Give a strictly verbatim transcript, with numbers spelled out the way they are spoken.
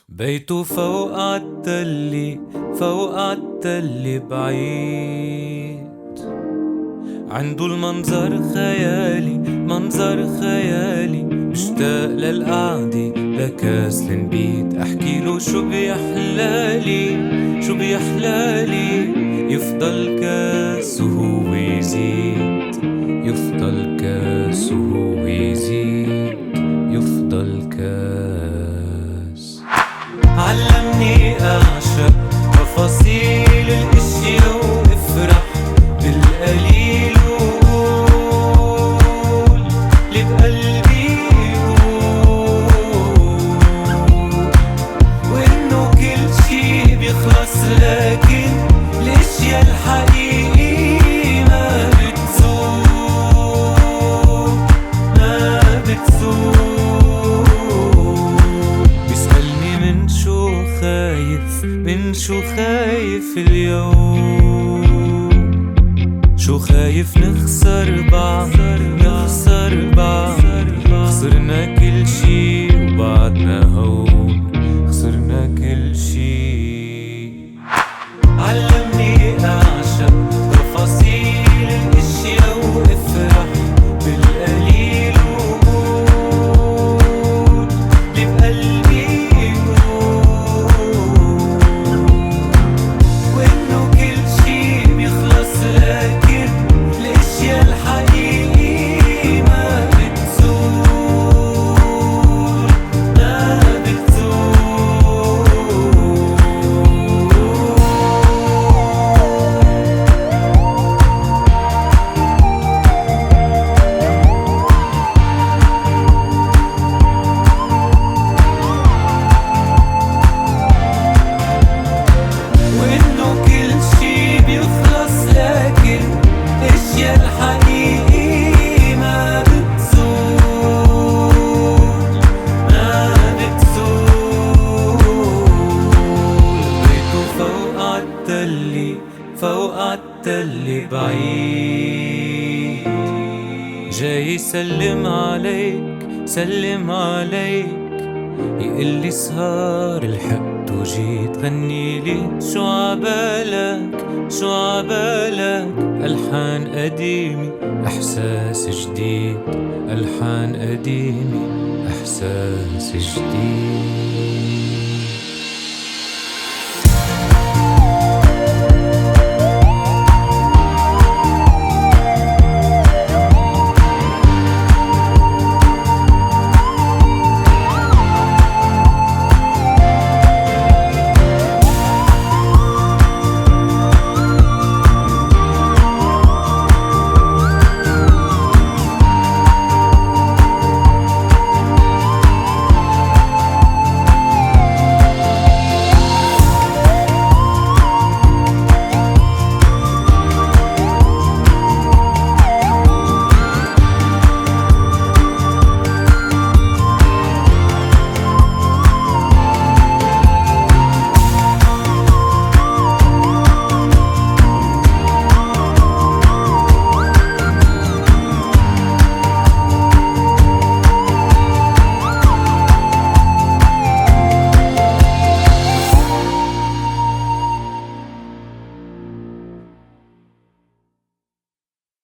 بيته فوق عالتلي، فوق عالتلي بعيد، عندو المنظر خيالي، منظر خيالي. مشتاق للقعدة لكاس النبيت، احكيلو شو بيحلالي، شو بيحلالي. يفضل كاس وهو يزيد، يفضل كاس وهو يزيد، يفضل كاس. علمني أعشق تفاصيل الاشياء وافرح بالقليل، وقول اللي بقلبي يقول، وإنه كل شي بيخلص، لكن الاشياء الحقيقية ما بتزول، ما بتزول. بيسألني من شو خايف، من شو خايف اليوم، شو خايف نخسر بعض، نخسر بعض. خسرنا كل شي وبعدنا هون، خسرنا كل شي. علمني أعشق تفاصيل الاشياء وافرح بالقليل، وقول اللي بقلبي يقول، وإنه كل شي بيخلص، لكن الاشياء الحقيقية ما بتزول، ما بتزول. وإنه كل شي بيخلص، لكن الاشياء الحقيقية ما بتزول، ما بتزول. بيته فوق عالتلي، فوق عالتلي بعيد، جاي يسلم عليك، سلم عليك. يقلي سهر الحقت وجيت، غنيلي شو عبالك، شو عبالك. ألحان قديمة إحساس جديد، ألحان قديمة إحساس جديد.